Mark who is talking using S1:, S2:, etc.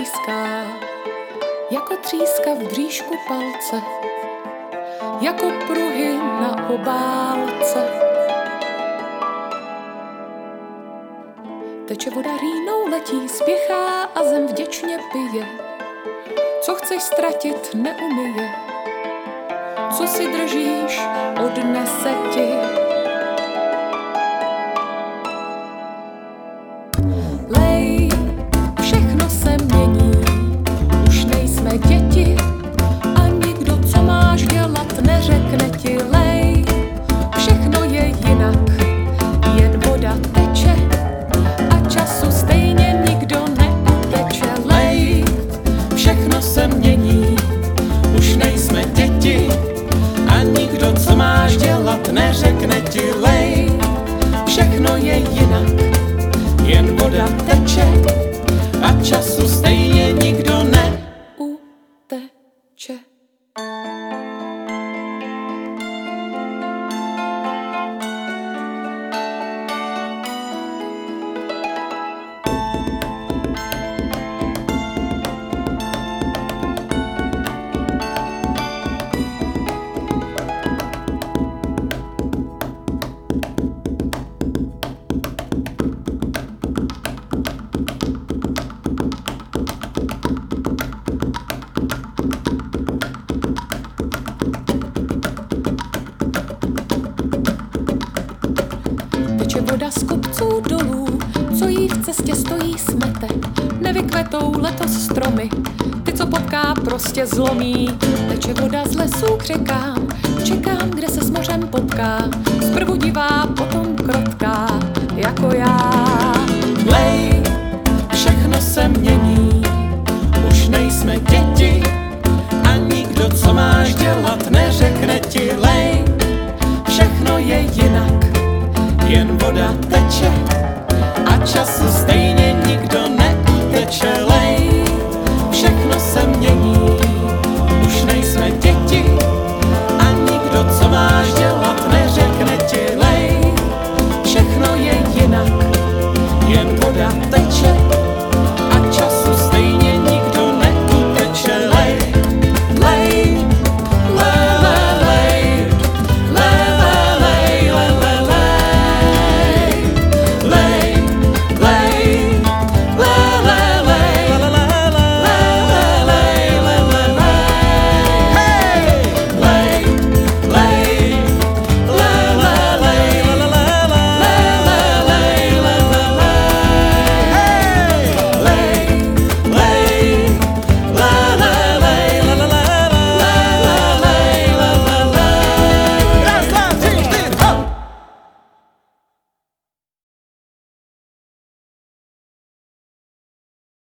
S1: blízká, jako tříska v bříšku palce, jako pruhy na obálce. Teče voda rýnou, letí, spěchá a zem vděčně pije. Co chceš ztratit, neumije. Co si držíš, odnese ti. Lej, všechno se mění, už nejsme děti a nikdo, co máš dělat, neřekne ti. Lej, všechno je jinak, jen voda teče a času stejně nikdo neuteče. Lej, všechno se mění, už nejsme děti a nikdo, co máš dělat, neřekne ti. Lej, všechno je jinak, jen voda teče a času stejně nikdo neuteče. Teče voda z kopců dolů, co jí v cestě stojí, smete. Nevykvetou letos stromy, ty, co potká, prostě zlomí. Teče voda z lesů k řekám, čekám, kde se s mořem potká. Zprvu divá, potom krotká, jako já. Lej, všechno se mění,